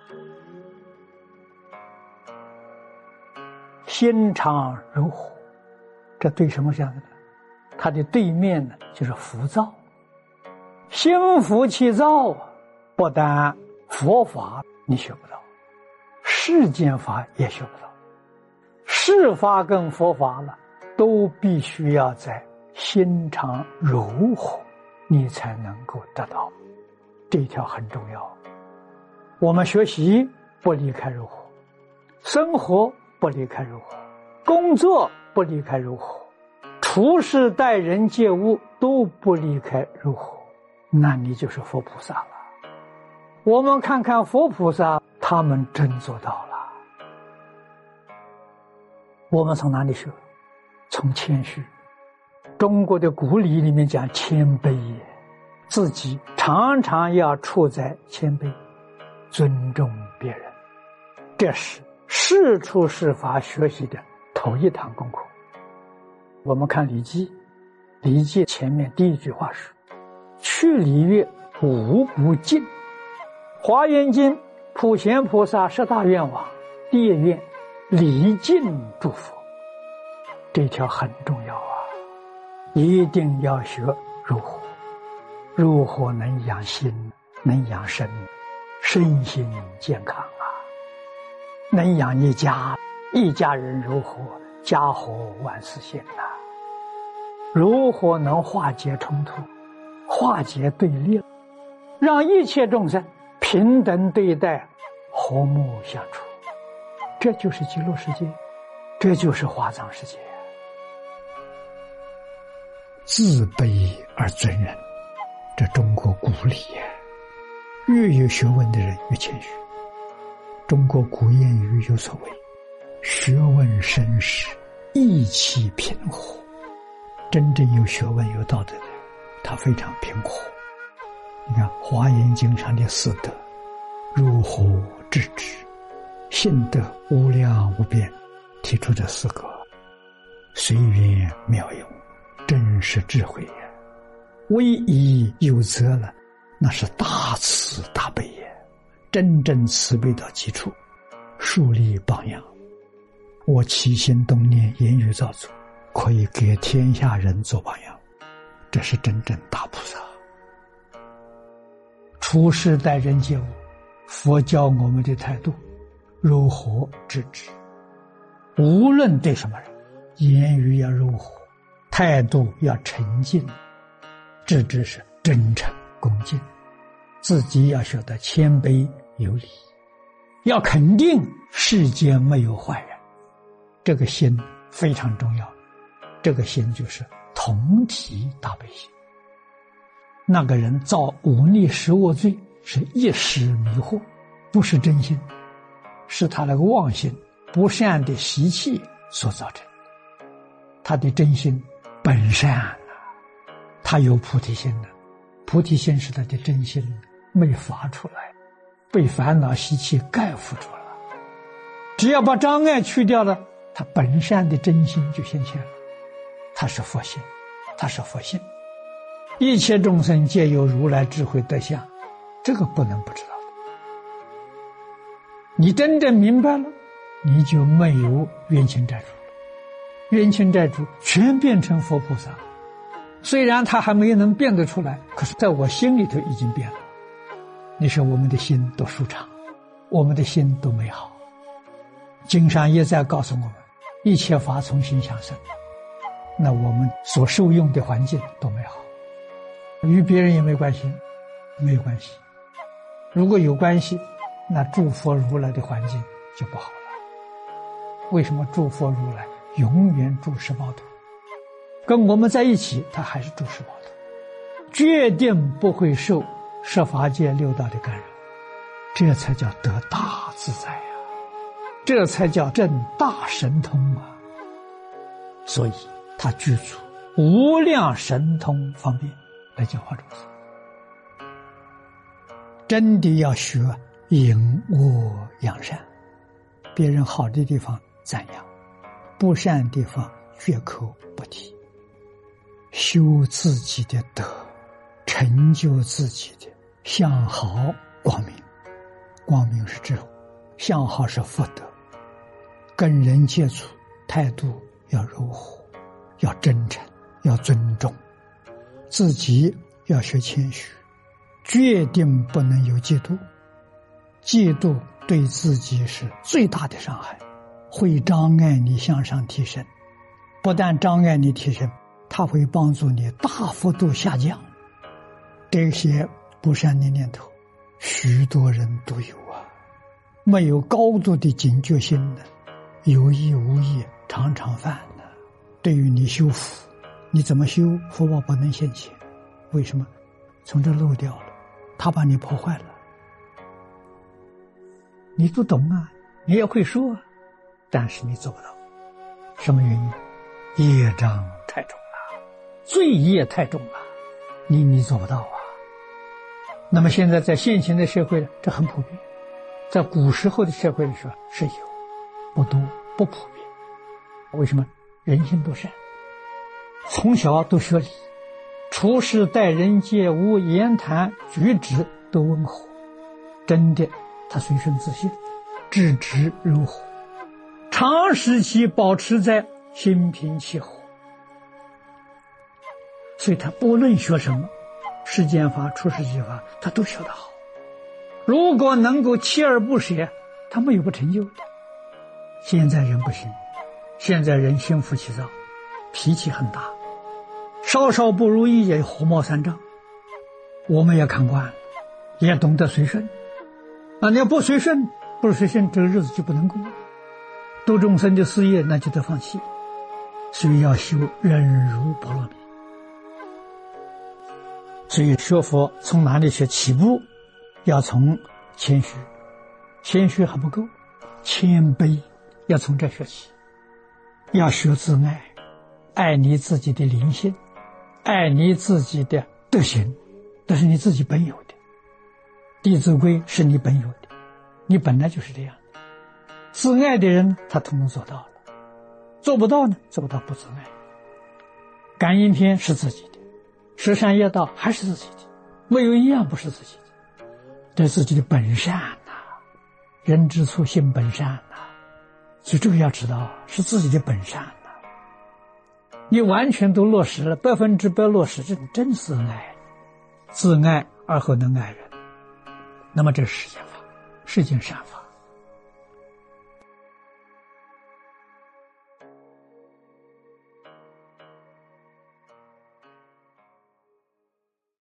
心常如火，这对什么像的呢？它的对面呢，就是浮躁。心浮气躁，不但佛法你学不到，世间法也学不到。世法跟佛法了，都必须要在心常柔和，你才能够得到。这一条很重要。我们学习不离开柔和，生活不离开柔和，工作不离开柔和，处事待人接物都不离开柔和，那你就是佛菩萨了。我们看看佛菩萨，他们真做到了。我们从哪里学？从谦虚。中国的古礼里面讲谦卑，自己常常要处在谦卑，尊重别人，这是世出世法学习的头一堂功课。我们看礼记，礼记前面第一句话是去礼乐，无不敬。华严经普贤菩萨十大愿望，第一愿礼敬诸佛，这条很重要啊，一定要学如何。如何能养心，能养身，身心健康啊，能养一家，一家人如何，家和万事兴啊。如何能化解冲突，化解对立，让一切众生平等对待，和睦相处，这就是极乐世界，这就是华藏世界。自卑而尊人，这中国古礼呀，越有学问的人越谦虚。中国古谚语有所谓，学问深时，意气平和。真正有学问有道德的人，他非常平和。你看华严经上的四德，如和致知，信德无量无边，提出这四个，随缘妙用，真是智慧呀。唯一有则了，那是大慈大悲呀，真正慈悲到基础，树立榜样。我起心动念，言语造作，可以给天下人做榜样，这是真正大菩萨。处事待人接物，佛教我们的态度如何致知，无论对什么人，言语要柔和，态度要沉静，致知是真诚恭敬，自己要学得谦卑有礼，要肯定世间没有坏人，这个心非常重要。这个心就是同体大悲心。那个人造忤逆食恶罪，是一时迷惑，不是真心，是他那个妄心不善的习气所造成。他的真心本善啊，他有菩提心的，菩提心是他的真心没发出来，被烦恼习气盖覆住了。只要把障碍去掉了，他本善的真心就现前了。他是佛心，他是佛性，一切众生皆有如来智慧德相，这个不能不知道的。你真正明白了，你就没有冤亲债主了，冤亲债主全变成佛菩萨。虽然他还没能变得出来，可是在我心里头已经变了。你说我们的心都舒畅，我们的心都美好。经上也在告诉我们，一切法从心想生，那我们所受用的环境都美好，与别人也没关系，没有关系。如果有关系，那诸佛如来的环境就不好了。为什么诸佛如来永远住十报土？跟我们在一起，他还是住十报土，决定不会受十法界六道的干扰，这才叫得大自在啊，这才叫证大神通啊。所以他具足无量神通方便来教化众生。真的要学隐恶扬善，别人好的地方赞扬，不善的地方绝口不提，修自己的德，成就自己的相好光明。 光明是智慧，相好是福德。跟人接触态度要柔和，要真诚，要尊重，自己要学谦虚，决定不能有嫉妒。嫉妒对自己是最大的伤害，会障碍你向上提升。不但障碍你提升，它会帮助你大幅度下降。这些不善的念头许多人都有啊，没有高度的警觉心的，有意无意常常犯的。对于你修福，你怎么修福报不能现前？为什么？从这漏掉了，他把你破坏了。你都懂啊，你也会说啊，但是你做不到。什么原因？业障太重了，罪业太重了，你做不到啊。那么现在在现行的社会，这很普遍。在古时候的社会里说是有，不多，不普遍。为什么？人心都善，从小都学礼，处事待人接物、言谈举止都温和，真的他随顺自信，质直柔和，长时期保持在心平气和。所以他不论学什么，世间法、出世间法，他都学得好。如果能够锲而不舍，他没有不成就的。现在人不行，现在人心浮气躁，脾气很大，稍稍不如意也火冒三丈。我们也看惯了，也懂得随顺。你要不随顺，这个日子就不能过。度众生的事业，那就得放弃。所以要修忍辱波罗蜜。所以学佛从哪里学起步？要从谦虚，谦虚还不够，谦卑要从这学起。要学自爱，爱你自己的灵性，爱你自己的德行，这是你自己本有的。弟子规是你本有的，你本来就是这样的。自爱的人他统统做到了，做不到呢，做不到不自爱。感应篇是自己的，十善业道还是自己的，没有一样不是自己的。这是自己的本善呐，人之初性本善呐，所以这个要知道是自己的本善呐。你完全都落实了，100%落实，这真是爱，自爱而后能爱人。那么这是世间法，是件善法。